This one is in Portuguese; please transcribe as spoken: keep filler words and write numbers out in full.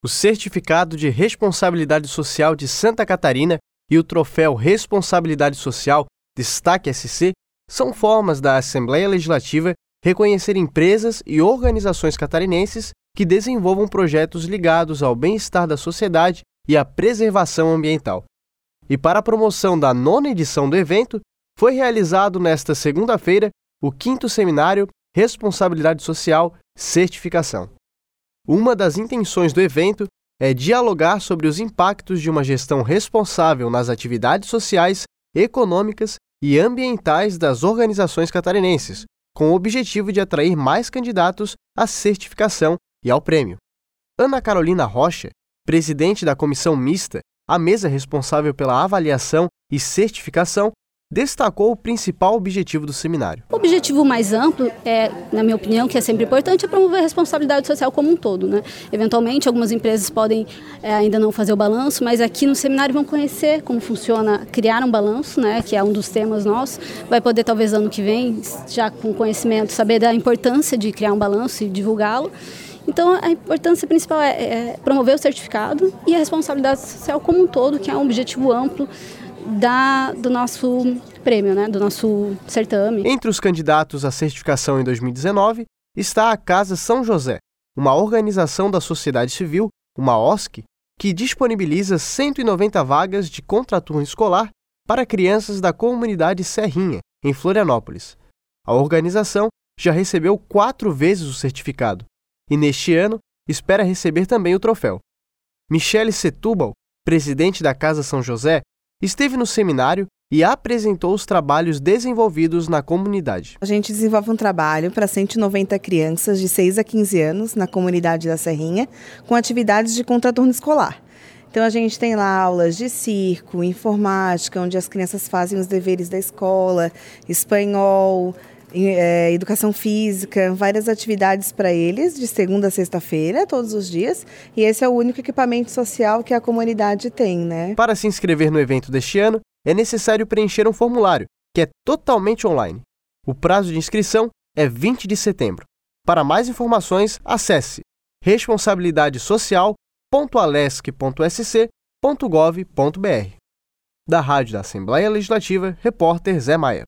O Certificado de Responsabilidade Social de Santa Catarina e o Troféu Responsabilidade Social Destaque S C são formas da Assembleia Legislativa reconhecer empresas e organizações catarinenses que desenvolvam projetos ligados ao bem-estar da sociedade e à preservação ambiental. E para a promoção da nona edição do evento, foi realizado nesta segunda-feira o quinto seminário Responsabilidade Social Certificação. Uma das intenções do evento é dialogar sobre os impactos de uma gestão responsável nas atividades sociais, econômicas e ambientais das organizações catarinenses, com o objetivo de atrair mais candidatos à certificação e ao prêmio. Ana Carolina Rocha, presidente da Comissão Mista, a mesa responsável pela avaliação e certificação, destacou o principal objetivo do seminário. O objetivo mais amplo, é, na minha opinião, que é sempre importante, é promover a responsabilidade social como um todo, né? Eventualmente, algumas empresas podem é, ainda não fazer o balanço, mas aqui no seminário vão conhecer como funciona criar um balanço, né? Que é um dos temas nossos. Vai poder, talvez, ano que vem, já com conhecimento, saber da importância de criar um balanço e divulgá-lo. Então, a importância principal é, é promover o certificado e a responsabilidade social como um todo, que é um objetivo amplo Da, do nosso prêmio, né? Do nosso certame. Entre os candidatos à certificação em dois mil e dezenove está a Casa São José, uma organização da sociedade civil, uma O S C, que disponibiliza cento e noventa vagas de contraturno escolar para crianças da comunidade Serrinha, em Florianópolis. A organização já recebeu quatro vezes o certificado e, neste ano, espera receber também o troféu. Michele Setúbal, presidente da Casa São José, esteve no seminário e apresentou os trabalhos desenvolvidos na comunidade. A gente desenvolve um trabalho para cento e noventa crianças de seis a quinze anos na comunidade da Serrinha, com atividades de contraturno escolar. Então a gente tem lá aulas de circo, informática, onde as crianças fazem os deveres da escola, espanhol, É, educação física, várias atividades para eles, de segunda a sexta-feira, todos os dias, e esse é o único equipamento social que a comunidade tem, né? Para se inscrever no evento deste ano, é necessário preencher um formulário, que é totalmente online. O prazo de inscrição é vinte de setembro. Para mais informações, acesse responsabilidade social ponto alesc ponto s c ponto gov ponto b r. Da Rádio da Assembleia Legislativa, repórter Zé Maia.